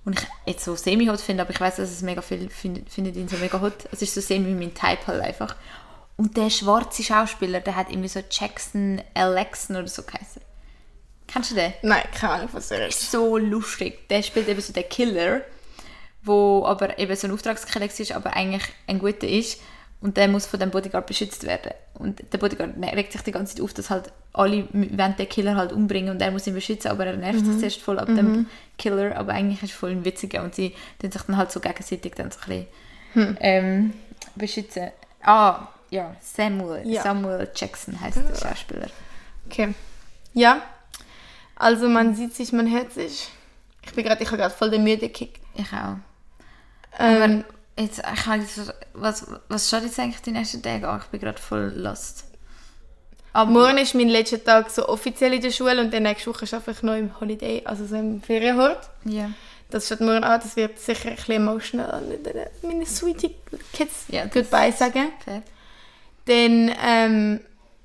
und ich jetzt so semi-hot finde, aber ich weiß, dass es mega viel findet, findet ihn so mega hot. Es ist so semi mein Type halt einfach. Und der schwarze Schauspieler, der hat irgendwie so Jackson Alexon oder so geheißen. Kennst du den? Nein, keine Ahnung, was er ist. So lustig. Der spielt eben so den Killer, wo aber eben so ein Auftragskiller ist, aber eigentlich ein guter ist. Und der muss von dem Bodyguard beschützt werden. Und der Bodyguard regt sich die ganze Zeit auf, dass halt alle wollen den Killer halt umbringen und er muss ihn beschützen, aber er nervt sich Mhm. zuerst voll ab Mhm. dem Killer. Aber eigentlich ist es voll ein witziger und sie tun sich dann halt so gegenseitig dann so ein bisschen Hm. ähm, beschützen. Ah, ja, Samuel. Ja. Samuel Jackson heißt der Schauspieler. Okay. Ja. Also man sieht sich, man hört sich. Ich bin gerade, ich habe gerade voll den Müde-Kick. Ich auch. Ähm, Jetzt, ich habe jetzt, was, was schaut jetzt eigentlich die nächsten Tage an? Ich bin gerade voll lost. Aber morgen ist mein letzter Tag so offiziell in der Schule und dann nächste Woche arbeite ich noch im Holiday, also so im Ferienhort. ja. Das steht morgen an, das wird sicher ein bisschen emotional. Und dann meine sweetie Kids Ja, das Goodbye ist sagen. fair. Dann, ähm,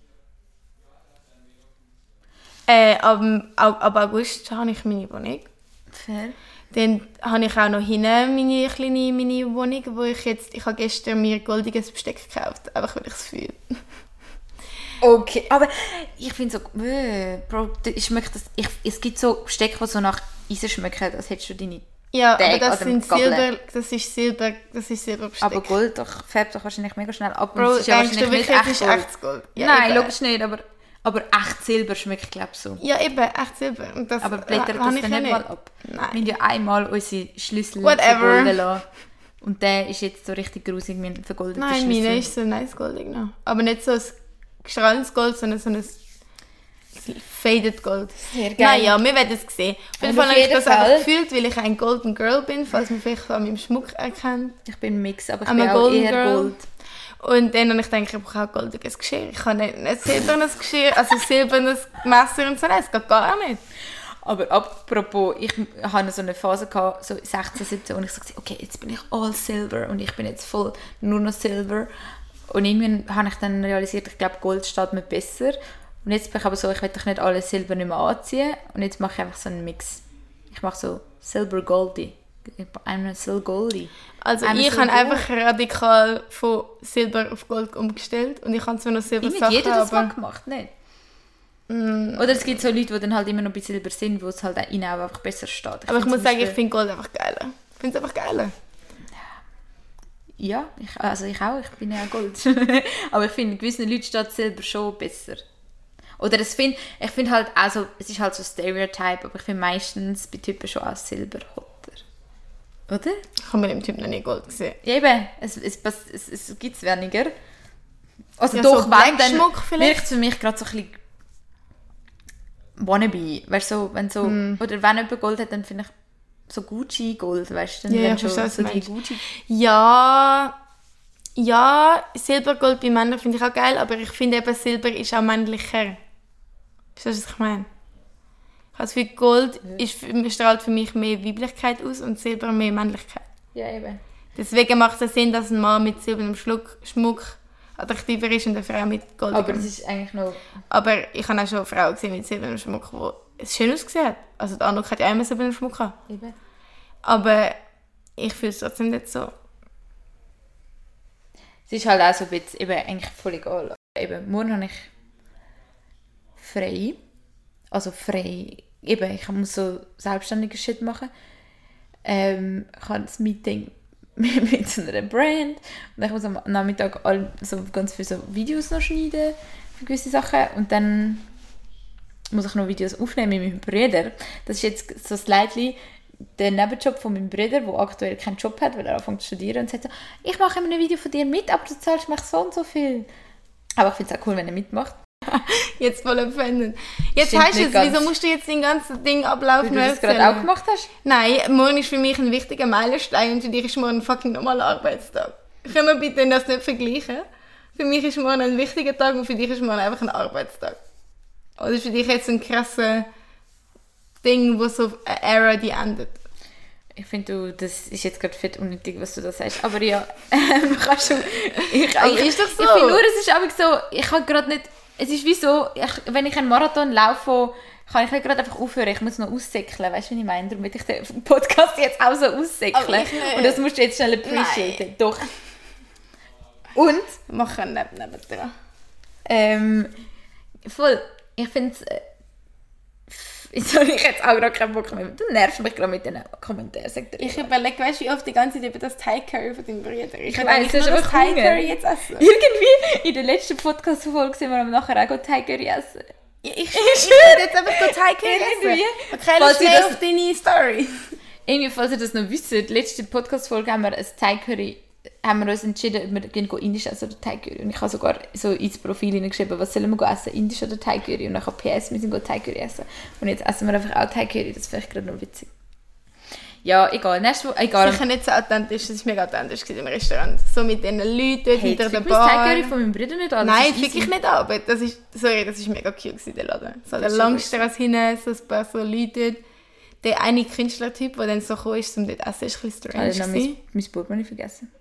äh, ab, ab, ab August habe ich meine Wohnung. Fair. Dann habe ich auch noch hinten meine kleine meine Wohnung, wo ich jetzt, ich habe gestern mir goldiges Besteck gekauft, einfach weil ich es fühle. Okay, aber ich finde so, äh, Bro, ich schmeckt das, ich, es gibt so Besteck, die so nach Eisen schmecken, als hättest du deine... Ja, Tag aber das an dem sind Gabel. Silber, das ist Silber, das ist Silberbesteck. Aber Gold doch, färbt doch wahrscheinlich mega schnell ab. Bro, und es ist ja denkst du wahrscheinlich wirklich, nicht es ist Gold. echtes Gold? Ja, Nein, eben. logisch nicht, aber, aber echt Silber schmeckt, glaube ich, so. Ja, eben, echt Silber. Und das Aber blättert ha- habe das ich dann ja nicht mal ab? Nein. Wir haben ja einmal unsere Schlüssel Whatever. vergolden lassen. Und der ist jetzt so richtig grusig, wir haben vergoldete Nein, Schlüssel. meine ist so nice goldig noch. Aber nicht so ein gestrahlendes Gold, sondern so ein faded Gold. Sehr geil. Naja, wir werden es sehen. Auf jeden Und Fall auf habe ich jeden das Fall- einfach gefühlt, weil ich ein Golden Girl bin, falls man vielleicht an meinem Schmuck erkennt. Ich bin ein Mix, aber ich I'm bin a auch golden eher girl. Gold. Und dann habe ich gedacht, ich brauche auch goldiges Geschirr. Ich habe nicht ein silbernes Geschirr, also silbernes Messer und so. Nein, es geht gar nicht. Aber apropos, ich hatte so eine Phase, gehabt, so sechzehn, siebzehn, und ich so, okay, jetzt bin ich all Silver und ich bin jetzt voll nur noch Silver. Und irgendwann habe ich dann realisiert, ich glaube, Gold steht mir besser. Und jetzt bin ich aber so, ich will doch nicht alles Silber nicht mehr anziehen. Und jetzt mache ich einfach so einen Mix. Ich mache so Silber Goldie. I'm Silver Goldie. Also I'm ich so habe gold. einfach radikal von Silber auf Gold umgestellt. Und ich habe zwar noch Silber Immer Sachen, jeder das mal aber... gemacht, nicht? Mm, Oder es gibt so Leute, die dann halt immer noch bei Silber sind, wo es halt auch ihnen auch einfach besser steht. aber ich finde muss zum sagen, ich Beispiel- finde Gold einfach geiler. Ich finde es einfach geiler. Ja, ich, also ich auch, ich bin ja auch Gold. Aber ich finde, gewissen Leuten steht Silber schon besser. Oder es find, ich finde halt, also es ist halt so ein Stereotype, aber ich finde meistens bei Typen schon auch Silber hotter. Oder? Ich habe mit dem Typ noch nie Gold gesehen. Ja, eben, es, es, es, es, es gibt es weniger. Also Ja, doch, so wenn, dann Black-Schmuck vielleicht? wirkt es für mich gerade so ein bisschen wannabe. Weißt du, so, wenn so, Hm. oder wenn jemand Gold hat, dann finde ich so Gucci-Gold, weißt du? Dann Ja, wenn ich verstehe, was so du die meinst. Gucci. Ja, ja, Silbergold bei Männern finde ich auch geil, aber ich finde eben, Silber ist auch männlicher. Verstehst du, was ich meine? Ich habe das Gefühl, Gold ist, für- strahlt für mich mehr Weiblichkeit aus und Silber mehr Männlichkeit. Ja, eben. Deswegen macht es Sinn, dass ein Mann mit silbernem Schmuck, Schmuck attraktiver ist und eine Frau mit Gold. Aber das ist eigentlich noch... Aber ich habe auch schon eine Frau gesehen mit silbernem Schmuck, die es schön ausgesehen hat. Also die andere hat ja auch immer silbernen Schmuck gehabt. Eben. Aber ich fühle es trotzdem nicht so. Es ist halt auch so ein bisschen, eben eigentlich voll egal. Eben, morgen habe ich frei. Also frei. Eben, ich muss so selbstständigen Shit machen. Ähm, ich habe das Meeting mit, mit so einer Brand. Und ich muss am Nachmittag all, so ganz viele so Videos noch schneiden für gewisse Sachen. Und dann muss ich noch Videos aufnehmen mit meinem Bruder. Das ist jetzt so slightly der Nebenjob von meinem Bruder, der aktuell keinen Job hat, weil er anfängt zu studieren und sagt so, ich mache immer ein Video von dir mit, aber du zahlst mich so und so viel. Aber ich finde es auch cool, wenn er mitmacht. Jetzt voll empfindend. Jetzt Stimmt heißt nicht es, ganz. wieso musst du jetzt den ganzen Ding ablaufen? Weil du das gerade auch gemacht hast. Nein, morgen ist für mich ein wichtiger Meilenstein und für dich ist morgen ein fucking normaler Arbeitstag. Können wir bitte das nicht vergleichen? Für mich ist morgen ein wichtiger Tag und für dich ist morgen einfach ein Arbeitstag. Oder ist für dich jetzt ein krasses Ding, wo so eine Era die endet? Ich finde, du, das ist jetzt gerade fett unnötig, was du da sagst. Aber ja, ähm, kannst du... Ich, Aber ich, ist doch so. Ich finde nur, es ist einfach so, ich habe gerade nicht... es ist wie so, ich, wenn ich einen Marathon laufe, kann ich nicht gerade einfach aufhören, ich muss noch aussäckeln, weißt du, was ich meine? Darum will ich den Podcast jetzt auch so aussäckeln. Und das musst du jetzt schnell appreciaten. Doch. Und? Machen neben, neben dran. Ähm, voll, ich finde es... Äh, Wieso habe ich jetzt auch gerade keinen Bock mehr? Du nervst mich gerade mit den Kommentaren. Sag dir ich überlege, weißt du, wie oft die ganze Zeit über das Thai Curry von deinem Bruder. Ich will eigentlich nur das Thai Curry jetzt essen. Irgendwie in der letzten Podcast-Folge sind wir nachher auch Thai Curry essen. Ja, ich ich will jetzt einfach Thai Curry essen. Okay, falls schnell das, auf deine Story. Irgendwie, falls ihr das noch wisst, die letzte Podcast-Folge haben wir ein Thai Curry, haben wir uns entschieden, ob wir gehen indisch essen oder Thai Curry. Und ich habe sogar so ins Profil hineingeschrieben, was sollen wir essen, indisch oder Thai Curry. Und dann habe P S, wir sind Thai Curry essen. Und jetzt essen wir einfach auch Thai Curry, das finde ich gerade noch witzig. Ja, egal. Nächste Woche, egal. Sicher nicht so authentisch, das war mega authentisch im Restaurant. So mit den Leuten dort hey, hinter der Bar. Bar. Thai Curry von meinem Bruder nicht an. Nein, fick ich nicht an, aber das ist, sorry, das ist mega cute gewesen, der Laden. So der Langstrasse hinten, so ein paar so Leute dort. Der eine Künstlertyp, der dann so gekommen ist, um dort essen, ist ein bisschen strange. Ich habe mein, mein Portemonnaie vergessen.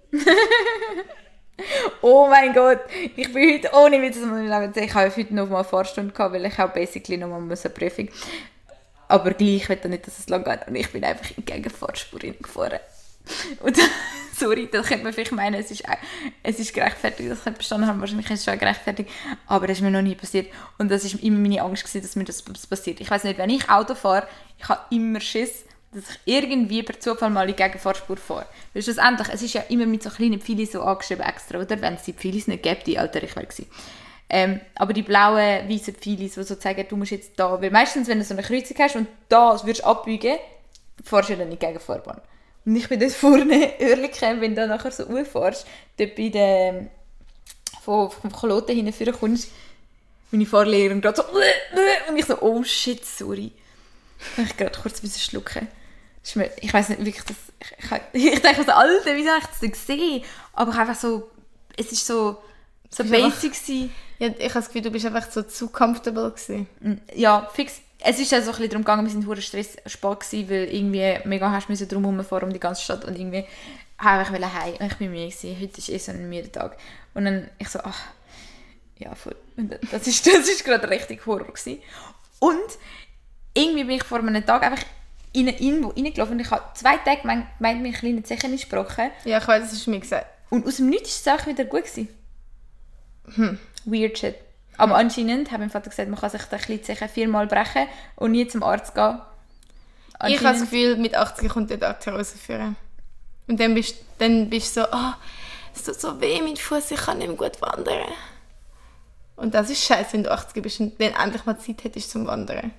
Oh mein Gott, ich bin heute ohne Witz, ich habe heute noch mal eine Fahrstunde gehabt, weil ich auch basically noch mal eine Prüfung. Aber gleich will ich nicht, dass es lang geht. Und ich bin einfach in die Gegenfahrspur gefahren. Und sorry, das könnte man vielleicht meinen, es ist, es ist gerechtfertigt, das könnte bestanden haben, wahrscheinlich ist es schon gerechtfertigt, aber das ist mir noch nie passiert. Und das war immer meine Angst gewesen, dass mir das passiert. Ich weiss nicht, wenn ich Auto fahre, ich habe immer Schiss, dass ich irgendwie per Zufall mal in die Gegenfahrspur fahre. Weil schlussendlich, es ist ja immer mit so kleinen Pfeilen so angeschrieben extra, oder? Wenn es die Pfeile nicht gäbe, die Alter, ich wäre gewesen. Ähm, aber die blauen, weißen Pfeile, die so zeigen, du musst jetzt da, weil meistens, wenn du so eine Kreuzung hast und da würdest abbiegen, fahrst du dann in die Gegenfahrbahn. Und ich bin dort vorne, Oerlikon, wenn du nachher so hochfährst, dort bei der, von, vom Kloten hinten kommst, meine Fahrlehrerin gerade so, und ich so, oh shit, sorry. Und ich gerade kurz ein bisschen schlucken. Ich weiss nicht, wirklich, das, ich, ich, ich denke so, Alter, wieso habe ich das nicht gesehen? Aber einfach so, es ist so, so basic gewesen. Ja, ich habe das Gefühl, du bist einfach so zu comfortable gewesen. Ja, fix. Es ist ja so ein bisschen darum gegangen, wir waren hure Stress spät gewesen, weil irgendwie mega hast du drum herumfahren um die ganze Stadt und irgendwie einfach wollte heim. Und ich bin müde gewesen. Heute ist eh so ein müder Tag. Und dann ich so, ach, ja, voll. Und das ist, das ist gerade richtig Horror gewesen. Und irgendwie bin ich vor einem Tag einfach in eine Info reingelaufen und ich habe zwei Tage gemeint, meint mir ein kleiner Zechen gesprochen. Ja, ich weiß, das hast du mir gesagt. Und aus dem Nichts ist es auch wieder gut gewesen. Hm. Weird shit. Aber anscheinend hat mein Vater gesagt, man kann sich den kleinen Zechen viermal brechen und nie zum Arzt gehen. Ich habe das Gefühl, mit achtzig kommt der Arzt herausführen. Und dann bist, dann bist du so, oh, es tut so weh mit dem Fuß, ich kann nicht mehr gut wandern. Und das ist scheiße, wenn du achtzig bist und dann endlich mal Zeit hättest zum Wandern.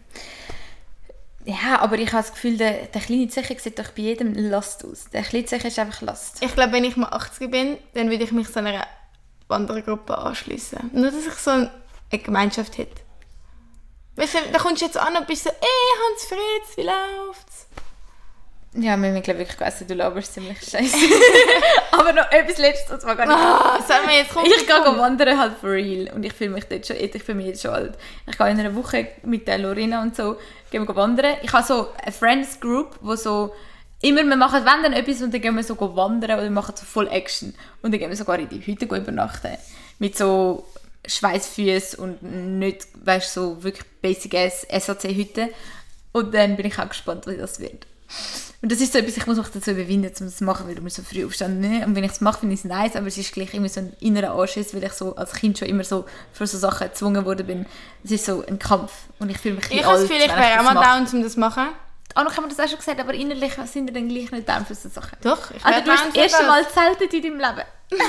Ja, aber ich habe das Gefühl, der, der kleine Zechen sieht doch bei jedem Last aus. Der kleine Zechen ist einfach Last. Ich glaube, wenn ich mal achtzig bin, dann würde ich mich so einer Wandergruppe anschliessen. Nur, dass ich so eine Gemeinschaft hätte. Weißt du, da kommst du jetzt an und bist so, ey, Hans Fritz, wie läuft's? Ja, wir haben, glaube ich, wirklich gegessen, du laberst ziemlich scheiße. Aber noch etwas Letztes, das war gar nicht... Ah, sollen wir jetzt kommen? Ich gehe wandern halt for real und ich fühle mich dort schon, ich fühle mich jetzt schon alt. Ich gehe in einer Woche mit der Lorena und so, gehen wir wandern. Ich habe so eine Friends Group, wo so immer, wir machen wenn dann etwas und dann gehen wir so wandern oder wir machen so voll Action. Und dann gehen wir sogar in die Hütte übernachten. Mit so Schweissfüßen und nicht, weißt du, so wirklich basic S A C-Hütte. Und dann bin ich auch gespannt, wie das wird. Und das ist so etwas, ich muss mich dazu überwinden, um das zu machen, weil du mir so früh aufstehen. Ne? Und wenn ich es mache, finde ich es nice, aber es ist gleich immer so ein innerer Anschiss, weil ich so als Kind schon immer so für so Sachen gezwungen worden bin. Es ist so ein Kampf und ich fühle mich ein bisschen alt, Ich habe wäre auch mal down, um das zu machen. Auch noch haben wir das auch schon gesagt, aber innerlich sind wir dann gleich nicht down für so Sachen. Doch, ich also du hast das erste Mal zeltet in deinem Leben.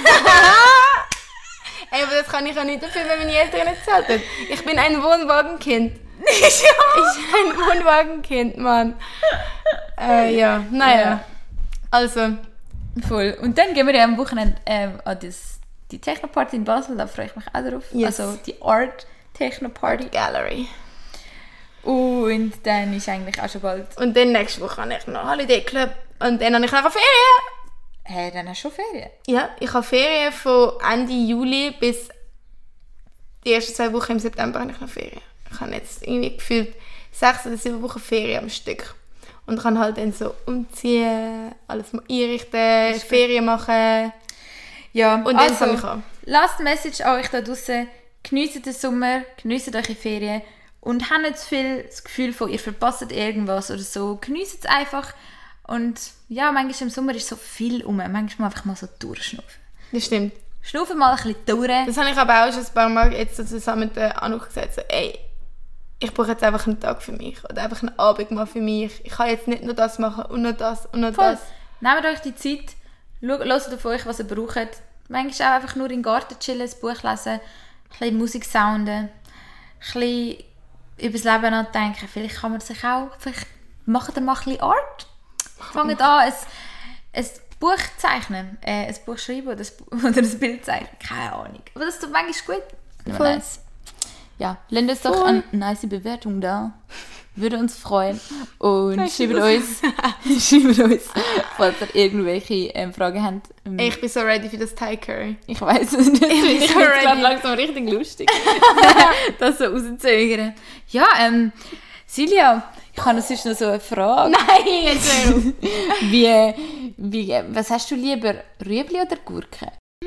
Ey, aber das kann ich auch nicht dafür, wenn meine Eltern nicht zelten. Ich bin ein Wohnwagenkind. Ich bin ein Wohnwagenkind, Mann. Äh, ja, naja. Ja. Also. Voll. Und dann gehen wir ja am Wochenende ähm, an das, die Techno-Party in Basel, da freue ich mich auch drauf. Yes. Also die Art Techno-Party. Gallery. Und dann ist eigentlich auch schon bald... Und dann nächste Woche habe ich noch Holiday Club. Und dann habe ich noch eine Ferien. Hä, hey, dann hast du schon Ferien? Ja, ich habe Ferien von Ende Juli bis die ersten zwei Wochen im September habe ich noch Ferien. Ich habe jetzt irgendwie gefühlt sechs oder sieben Wochen Ferien am Stück. Und kann halt dann so umziehen, alles einrichten, Ferien machen. Ja, und dann also, fange ich an. Last Message an euch da draussen. Genießt den Sommer, genießt eure Ferien und habt nicht zu viel das Gefühl von, ihr verpasst irgendwas oder so. Genießt es einfach. Und ja, manchmal im Sommer ist so viel rum. Manchmal einfach mal so durchschnaufen. Das stimmt. Schnaufen mal ein bisschen durch. Das habe ich aber auch schon ein paar Mal jetzt so zusammen mit der Anouk gesagt. So, ey, ich brauche jetzt einfach einen Tag für mich. Oder einfach einen Abend mal für mich. Ich kann jetzt nicht nur das machen und nur das und nur Voll. das. Nehmt euch die Zeit. Hört auf euch, was ihr braucht. Manchmal auch einfach nur im Garten chillen, ein Buch lesen, ein bisschen Musik sounden, ein bisschen über das Leben nachdenken. Vielleicht kann man sich auch, vielleicht macht ihr mal ein bisschen Art. Fangt an, ein, ein Buch zeichnen, äh, ein Buch schreiben oder ein, oder ein Bild zeichnen. Keine Ahnung. Aber das tut manchmal gut. Voll. Nice. Ja, lasst uns doch eine nice Bewertung da. Würde uns freuen. Und schreibt uns, schreibt uns, falls ihr irgendwelche ähm, Fragen habt. Ähm, Ey, ich bin so ready für das Thai Curry. Ich weiss es nicht. Ich, ich so finde es ready. gerade langsam richtig lustig. Das so rauszögern. Ja, ähm, Silja, ich habe sonst noch so eine Frage. Nein, jetzt hör auf. Wie, wie, was hast du lieber, Rüebli oder Gurke?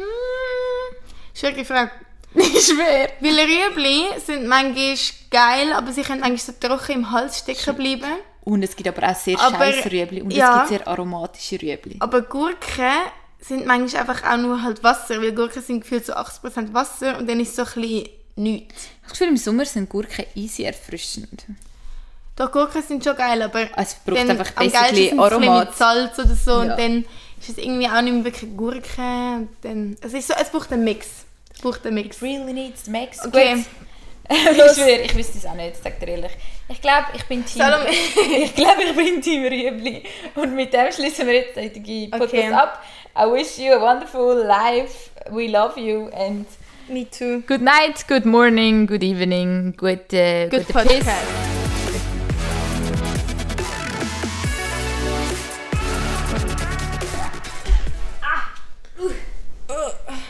Schwierige Frage. Schwer. Weil Rüebli sind manchmal geil, aber sie können eigentlich so trocken im Hals stecken bleiben. Und es gibt aber auch sehr Aber- scheiß Rüebli und ja. es gibt sehr aromatische Rüebli. Aber Gurken sind manchmal einfach auch nur halt Wasser, weil Gurken sind gefühlt so achtzig Prozent Wasser und dann ist es so ein bisschen nichts. Ich habe das Gefühl, im Sommer sind Gurken easy erfrischend. Doch, Gurken sind schon geil, aber Also es braucht dann einfach am basically geilsten sind sie ein bisschen Aromat. mit Salz oder so Ja. und dann ist es irgendwie auch nicht mehr wirklich Gurken. Und dann, es, ist so, es braucht einen Mix. Es braucht einen Mix. Really needs to mix. Okay. Gut. Ich schwöre, ich wüsste es auch nicht, sag dir ehrlich. Ich glaube, ich bin Team... Salome. ich glaube, ich bin Team Rüebli. Und mit dem schließen wir jetzt den heutigen Podcast Okay. ab. I wish you a wonderful life. We love you and Me too. good night, good morning, good evening, good, uh, Good good Piss. podcast.